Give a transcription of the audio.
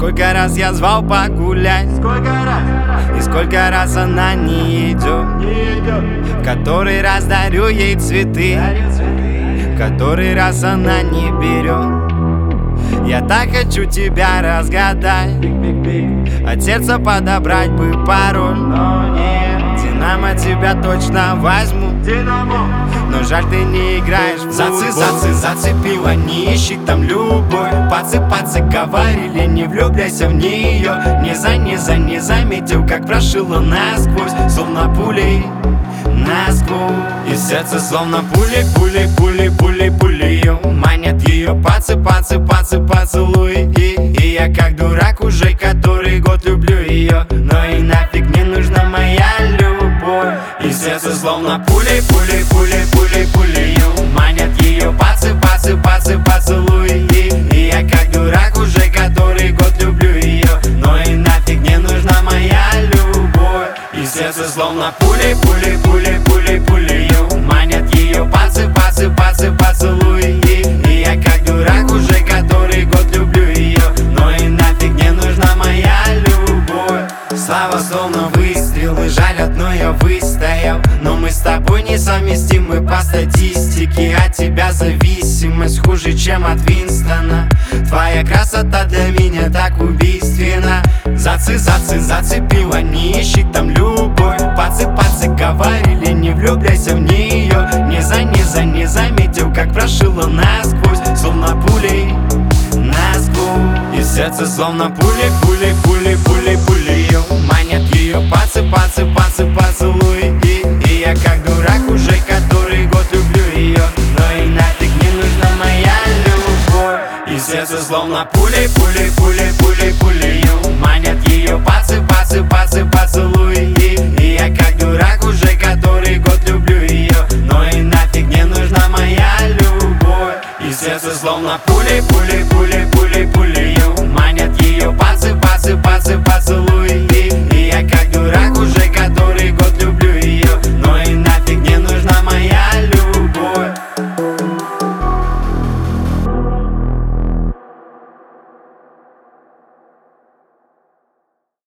Сколько раз я звал погулять, и сколько раз она не идет. В который раз дарю ей цветы, в который раз она не берет. Я так хочу тебя разгадать, от сердца подобрать бы пароль. Динамо тебя точно возьму, но жаль, ты не играешь в футбол. Зацепила, не ищи там любовь. Пацы говорили, не влюбляйся в нее. Не заметил, как прошила насквозь, словно пулей насквозь. И сердце словно пули ее манят ее поцелуи. И я как дурак уже который год люблю ее, но и нафиг не нужна моя любовь. И сердце словно пули ее манят ее поцелуи. И я как дурак уже который год люблю ее, но и нафиг не нужна моя любовь. И сердце словно пули ее манят ее поцелуи. И я как дурак уже который год люблю ее, но и нафиг не нужна моя любовь. Слава словно выстрелы, жалят, но я выстоял. Но мы с тобой несовместимы по статистике. От тебя зависимость хуже, чем от Винстона. Твоя красота для меня так убийственна. Зацепила, не ищи там любовь. Пацы говорили, не влюбляйся в нее. Не заметил, как прошила насквозь, словно пулей насквозь. И сердце словно пули ее манят ее поцелуи. И я как дурак уже который год люблю ее, но и нафиг не нужна моя любовь. И сердце словно пули ее манят ее поцелуи. И я как дурак уже который год люблю ее, но и нафиг не нужна моя любовь. И сердце словно пули